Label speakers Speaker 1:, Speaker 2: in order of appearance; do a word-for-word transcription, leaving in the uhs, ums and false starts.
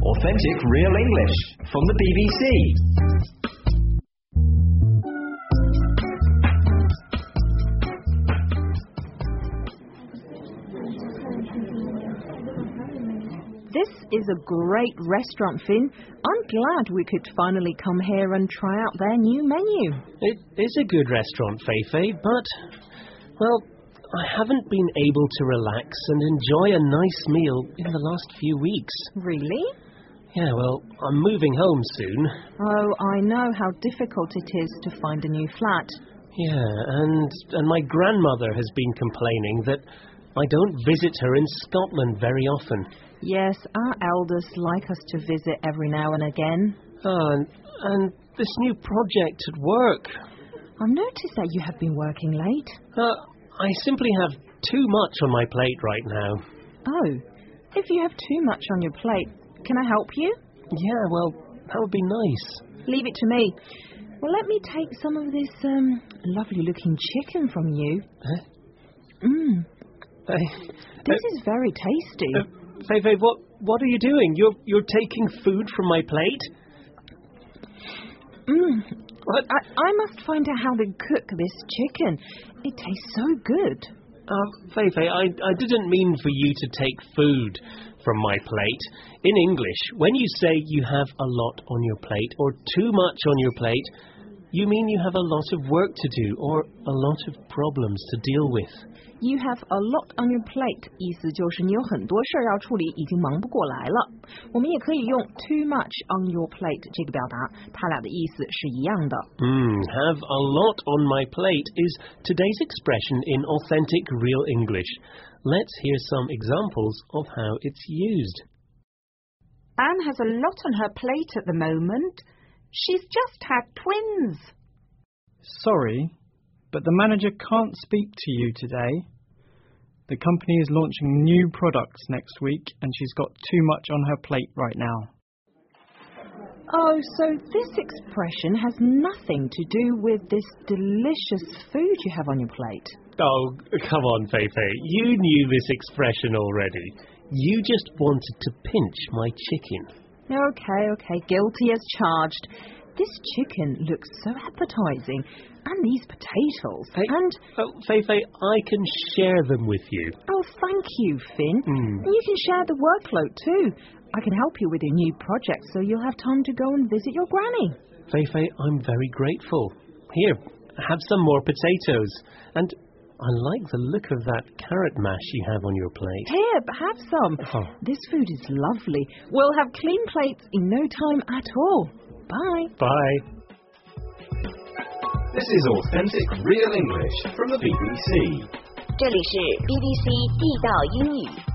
Speaker 1: Authentic Real English from the B B C.
Speaker 2: This is a great restaurant, Finn. I'm glad we could finally come here and try out their new menu.
Speaker 3: It is a good restaurant, Fei-Fei, but, well, I haven't been able to relax and enjoy a nice meal in the last few weeks.
Speaker 2: Really?
Speaker 3: Yeah, well, I'm moving home soon.
Speaker 2: Oh, I know how difficult it is to find a new flat.
Speaker 3: Yeah, and, and my grandmother has been complaining that I don't visit her in Scotland very often.
Speaker 2: Yes, our elders like us to visit every now and again.
Speaker 3: Oh, and, and this new project at work.
Speaker 2: I've noticed that you have been working late.
Speaker 3: Uh, I simply have too much on my plate right now.
Speaker 2: Oh, if you have too much on your plate, can I help you?
Speaker 3: Yeah, well, that would be nice.
Speaker 2: Leave it to me. Well, let me take some of this um, lovely-looking chicken from you.
Speaker 3: Huh?
Speaker 2: Mmm.
Speaker 3: Uh,
Speaker 2: this
Speaker 3: uh,
Speaker 2: is very tasty.
Speaker 3: Uh, Fei-Fei, what, what are you doing? You're, you're taking food from my plate?
Speaker 2: Mmm.
Speaker 3: What?
Speaker 2: I, I must find out how they cook this chicken. It tastes so good.
Speaker 3: Uh, Fei-Fei, I, I didn't mean for you to take food from my plate. In English, when you say you have a lot on your plate or too much on your plate, you mean you have a lot of work to do or a lot of problems to deal with.
Speaker 2: You have a lot on your plate 意思就是你有很多事要处理，已经忙不过来了。我们也可以用 too much on your plate 这个表达，它俩的意思是一样的。
Speaker 3: Hmm, have a lot on my plate is today's expression in authentic real English. Let's hear some examples of how it's used.
Speaker 4: Anne has a lot on her plate at the moment. She's just had twins.
Speaker 5: Sorry, but the manager can't speak to you today. The company is launching new products next week and she's got too much on her plate right now.
Speaker 2: Oh, so this expression has nothing to do with this delicious food you have on your plate.
Speaker 3: Oh, come on, Fei-Fei. You knew this expression already. You just wanted to pinch my chicken.
Speaker 2: Okay, okay, guilty as charged. This chicken looks so appetizing. And these potatoes.
Speaker 3: Hey,
Speaker 2: and...
Speaker 3: Oh, Fei-Fei, I can share them with you.
Speaker 2: Oh, thank you, Finn.
Speaker 3: Mm.
Speaker 2: And you can share the workload too. I can help you with your new project so you'll have time to go and visit your granny.
Speaker 3: Fei-Fei, I'm very grateful. Here, have some more potatoes. And I like the look of that carrot mash you have on your plate.
Speaker 2: Here, have some.
Speaker 3: Oh.
Speaker 2: This food is lovely. We'll have clean plates in no time at all. Bye.
Speaker 3: Bye.
Speaker 1: This is Authentic Real English from the B B C.
Speaker 6: 这里是 B B C 地道英语。